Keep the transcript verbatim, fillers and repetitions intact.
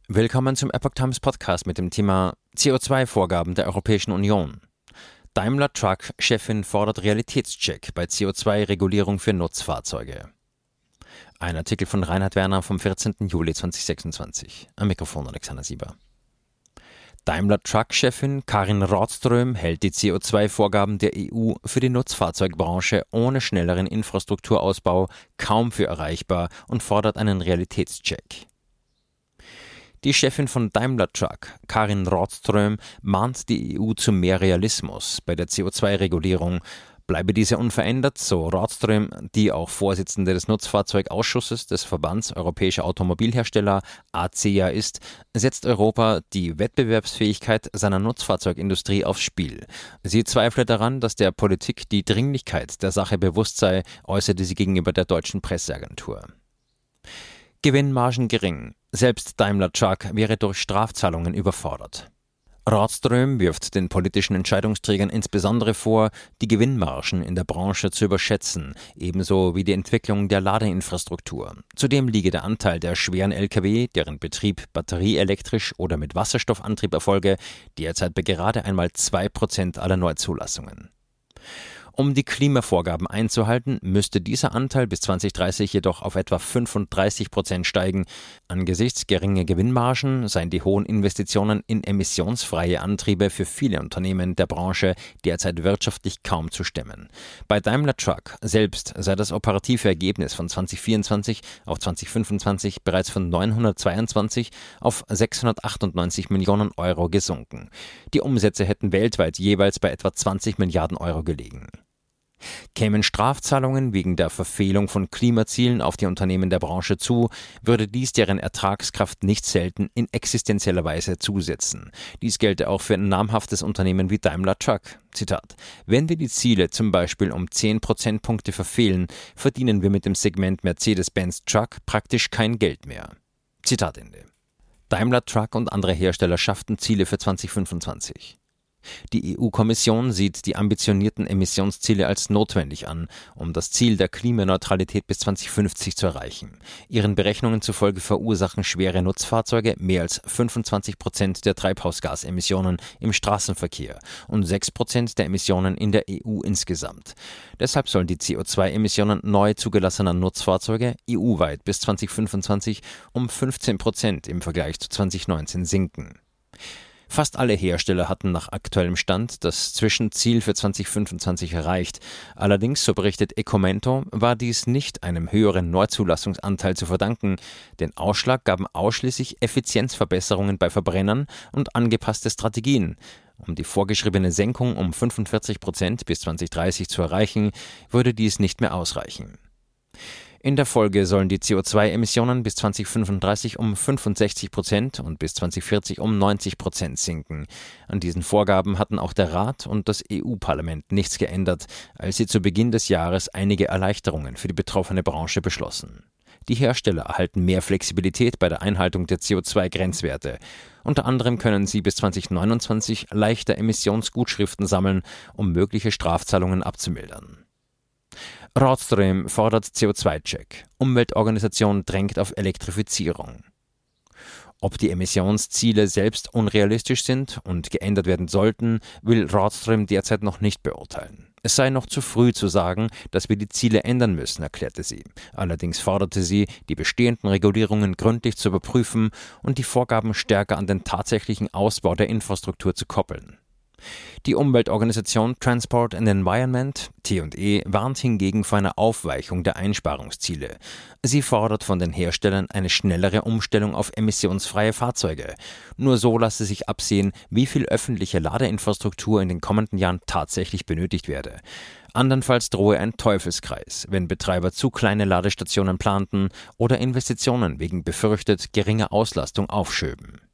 Willkommen zum Epoch Times Podcast mit dem Thema C O zwei Vorgaben der Europäischen Union. Daimler Truck-Chefin fordert Realitätscheck bei C O zwei Regulierung für Nutzfahrzeuge. Ein Artikel von Reinhard Werner vom vierzehnten Juli zweitausendsechsundzwanzig. Am Mikrofon Alexander Sieber. Daimler Truck-Chefin Karin Rådström hält die C O zwei Vorgaben der E U für die Nutzfahrzeugbranche ohne schnelleren Infrastrukturausbau kaum für erreichbar und fordert einen Realitätscheck. Die Chefin von Daimler Truck, Karin Rådström, mahnt die E U zu mehr Realismus bei der C O zwei Regulierung. Bleibe diese unverändert, so Rådström, die auch Vorsitzende des Nutzfahrzeugausschusses des Verbands Europäischer Automobilhersteller A C E A ist, setzt Europa die Wettbewerbsfähigkeit seiner Nutzfahrzeugindustrie aufs Spiel. Sie zweifle daran, dass der Politik die Dringlichkeit der Sache bewusst sei, äußerte sie gegenüber der deutschen Presseagentur. Gewinnmargen gering. Selbst Daimler Truck wäre durch Strafzahlungen überfordert. Rådström wirft den politischen Entscheidungsträgern insbesondere vor, die Gewinnmargen in der Branche zu überschätzen, ebenso wie die Entwicklung der Ladeinfrastruktur. Zudem liege der Anteil der schweren L K W, deren Betrieb batterieelektrisch oder mit Wasserstoffantrieb erfolge, derzeit bei gerade einmal zwei Prozent aller Neuzulassungen. Um die Klimavorgaben einzuhalten, müsste dieser Anteil bis zweitausenddreißig jedoch auf etwa fünfunddreißig Prozent steigen. Angesichts geringer Gewinnmargen seien die hohen Investitionen in emissionsfreie Antriebe für viele Unternehmen der Branche derzeit wirtschaftlich kaum zu stemmen. Bei Daimler Truck selbst sei das operative Ergebnis von zweitausendvierundzwanzig auf zweitausendfünfundzwanzig bereits von neunhundertzweiundzwanzig auf sechshundertachtundneunzig Millionen Euro gesunken. Die Umsätze hätten weltweit jeweils bei etwa zwanzig Milliarden Euro gelegen. Kämen Strafzahlungen wegen der Verfehlung von Klimazielen auf die Unternehmen der Branche zu, würde dies deren Ertragskraft nicht selten in existenzieller Weise zusetzen. Dies gelte auch für ein namhaftes Unternehmen wie Daimler Truck. Zitat: Wenn wir die Ziele zum Beispiel um zehn Prozentpunkte verfehlen, verdienen wir mit dem Segment Mercedes-Benz Truck praktisch kein Geld mehr. Zitat Ende. Daimler Truck und andere Hersteller schafften Ziele für zweitausendfünfundzwanzig. Die E U-Kommission sieht die ambitionierten Emissionsziele als notwendig an, um das Ziel der Klimaneutralität bis zweitausendfünfzig zu erreichen. Ihren Berechnungen zufolge verursachen schwere Nutzfahrzeuge mehr als fünfundzwanzig Prozent der Treibhausgasemissionen im Straßenverkehr und sechs Prozent der Emissionen in der E U insgesamt. Deshalb sollen die C O zwei Emissionen neu zugelassener Nutzfahrzeuge E U-weit bis zweitausendfünfundzwanzig um fünfzehn Prozent im Vergleich zu zweitausendneunzehn sinken. Fast alle Hersteller hatten nach aktuellem Stand das Zwischenziel für zweitausendfünfundzwanzig erreicht. Allerdings, so berichtet Ecomento, war dies nicht einem höheren Neuzulassungsanteil zu verdanken. Den Ausschlag gaben ausschließlich Effizienzverbesserungen bei Verbrennern und angepasste Strategien. Um die vorgeschriebene Senkung um fünfundvierzig Prozent bis zweitausenddreißig zu erreichen, würde dies nicht mehr ausreichen. In der Folge sollen die C O zwei Emissionen bis zweitausendfünfunddreißig um fünfundsechzig Prozent und bis zweitausendvierzig um neunzig Prozent sinken. An diesen Vorgaben hatten auch der Rat und das E U-Parlament nichts geändert, als sie zu Beginn des Jahres einige Erleichterungen für die betroffene Branche beschlossen. Die Hersteller erhalten mehr Flexibilität bei der Einhaltung der C O zwei Grenzwerte. Unter anderem können sie bis zweitausendneunundzwanzig leichter Emissionsgutschriften sammeln, um mögliche Strafzahlungen abzumildern. Rådström fordert C O zwei Check. Umweltorganisation drängt auf Elektrifizierung. Ob die Emissionsziele selbst unrealistisch sind und geändert werden sollten, will Rådström derzeit noch nicht beurteilen. Es sei noch zu früh zu sagen, dass wir die Ziele ändern müssen, erklärte sie. Allerdings forderte sie, die bestehenden Regulierungen gründlich zu überprüfen und die Vorgaben stärker an den tatsächlichen Ausbau der Infrastruktur zu koppeln. Die Umweltorganisation Transport and Environment, T und E, warnt hingegen vor einer Aufweichung der Einsparungsziele. Sie fordert von den Herstellern eine schnellere Umstellung auf emissionsfreie Fahrzeuge. Nur so lasse sich absehen, wie viel öffentliche Ladeinfrastruktur in den kommenden Jahren tatsächlich benötigt werde. Andernfalls drohe ein Teufelskreis, wenn Betreiber zu kleine Ladestationen planten oder Investitionen wegen befürchtet geringer Auslastung aufschöben.